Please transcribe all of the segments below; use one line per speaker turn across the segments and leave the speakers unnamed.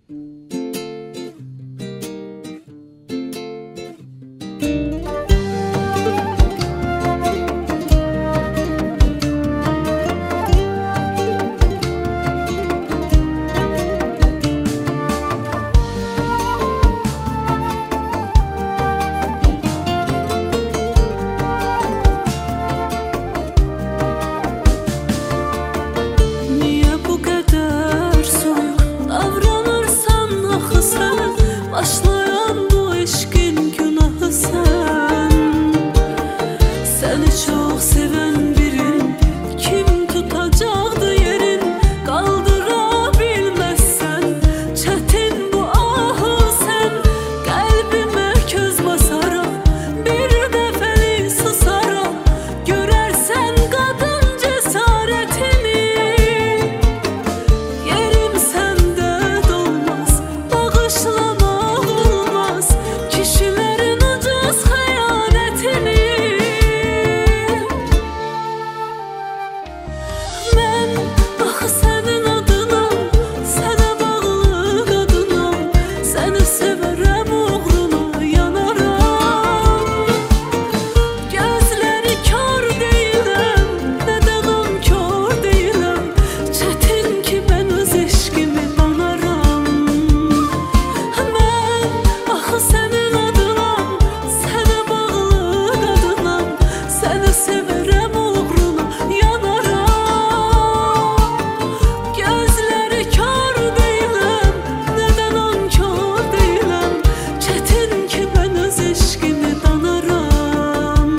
Başlayan bu eşkin günahı sen. Seni çok seven birin kim tutacaktı yerin? Kaldırabilmezsen çetin bu ahı sen. Kalbime köz basara bir defeli susara, görersen kadın cesaretini. Yerim sende dolmaz, bağışlama kişilerin ucuz xəyanətini. Mən axı sənin adına, sənə bağlı qadınam. Səni sevərəm, uğruna yanaram. Gözləri kör deyiləm, nədən nankor deyiləm. Çətin ki mən öz eşqimi banaram. Mən axı sənin adınam, sənə bağlı qadınam. Səni sevərəm, uğruna yanaram. Gözləri kör deyiləm, nədən nankor deyiləm. Çətin ki mən öz eşqimi danaram.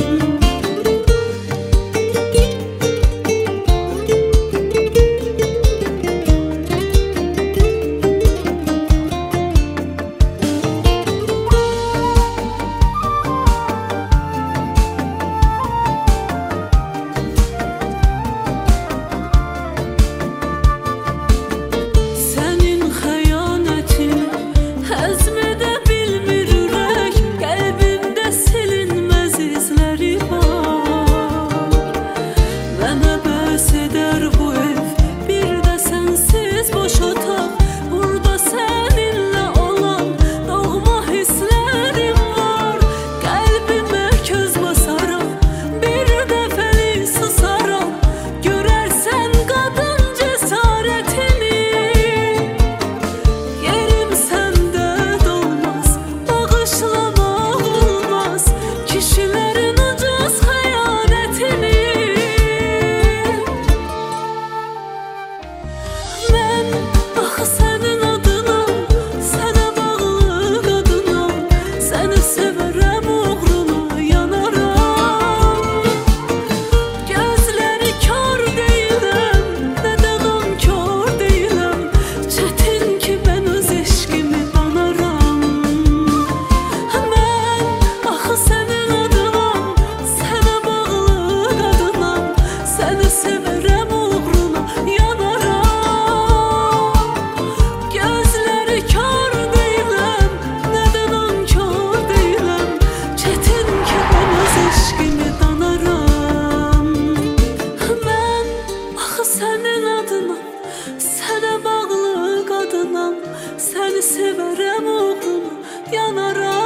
Sənin xəyanətini həzmədə bilmir ürək. Qəlbimdə silinməz izləri var. Mənə bəs edər bu ev, bir də sənsiz boş otaq. Burada səninlə olan doğma hisslərim var. Qəlbimə köz basaram, bir dəfəli susaram. Görərsən qadın cəsarətini. Yerim səndə dolmaz, bağışlamaq olmaz kişilərin ucuz xəyanətini. Mən axı sənin adınam, sənə bağlı qadınam. Səni sevərəm, uğruna yanaram. Gözləri kör deyiləm, nədən nankor deyiləm. Çətin ki mən öz eşqimi banaram. Mən axı sənin adınam, sənə bağlı qadınam. Səni sevərəm, uğruna yanaram. Gözləri kör deyiləm, nədən nankor deyiləm. Çətin ki mən öz eşqimi danaram. Mən axı sənin adınam, sənə bağlı qadınam. Səni sevərəm, uğruna yanaram.